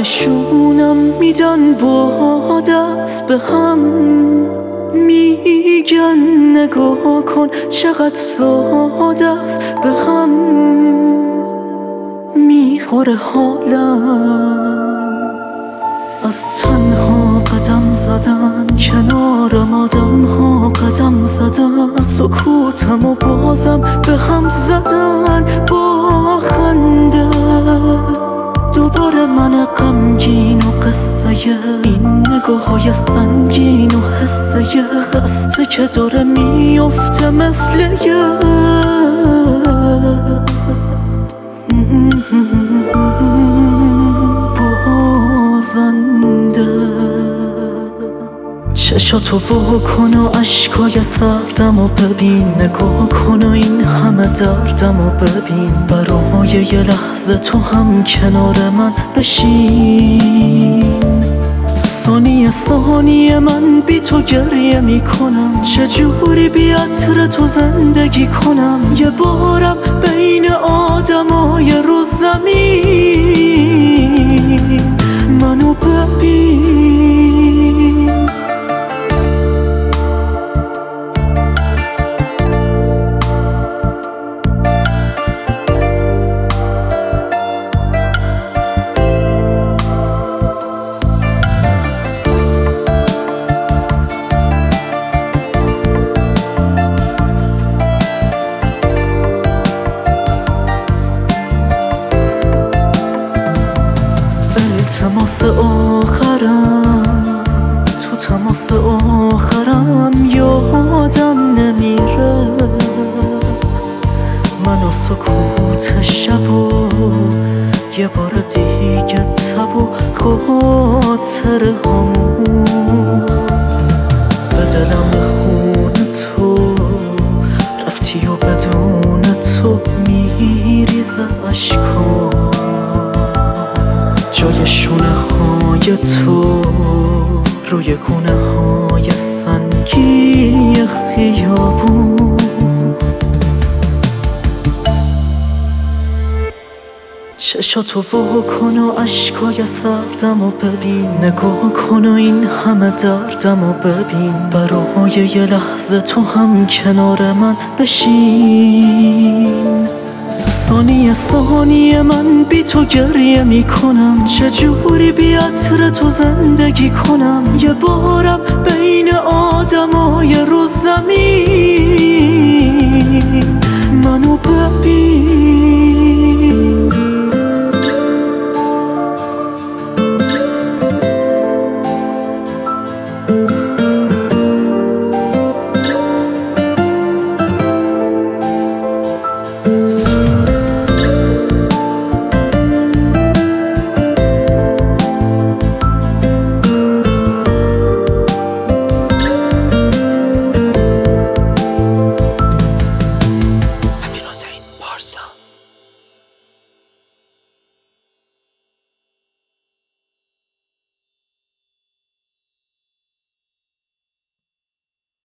نشونم میدن با دست به هم، میگن نگاه کن چقدر ساده است، به هم میخوره حالم. از تنها قدم زدن کنارم آدم ها قدم زدن، سکوتم و بازم به هم زدن با خنده. دوباره من غمگین و قصه این نگاه های سنگین و حسه خسته که داره میفته مثل یه بازنده. چشاتو وا کن و عشقای سردم و ببین، نگاه کن و این همه دردم و ببین. برای یه لحظه تو هم کنار من بشین. ثانیه ثانیه من بی تو گریه میکنم، چجوری بی عطر تو زندگی کنم. یه بارم بین آدمای رو زمین منو ببین. تماس آخرم، تو تماس آخرم یادم نمیره. من و سکوت شب و یه بار دیگه تب و خاطر همون. به دلم خون تو رفتی و بدون تو میریزه اشکام. جای شونه های تو روی گونه های سنگی خیابون. چشاتو وا کن و عشقای سردم و ببین، نگاه کن و این همه دردم و ببین. برای یه لحظه تو هم کنار من بشین. ثانیه ثانیه من بی تو گریه میکنم، چجوری بی عطر تو زندگی کنم. یه بارم بین آدمای رو زمین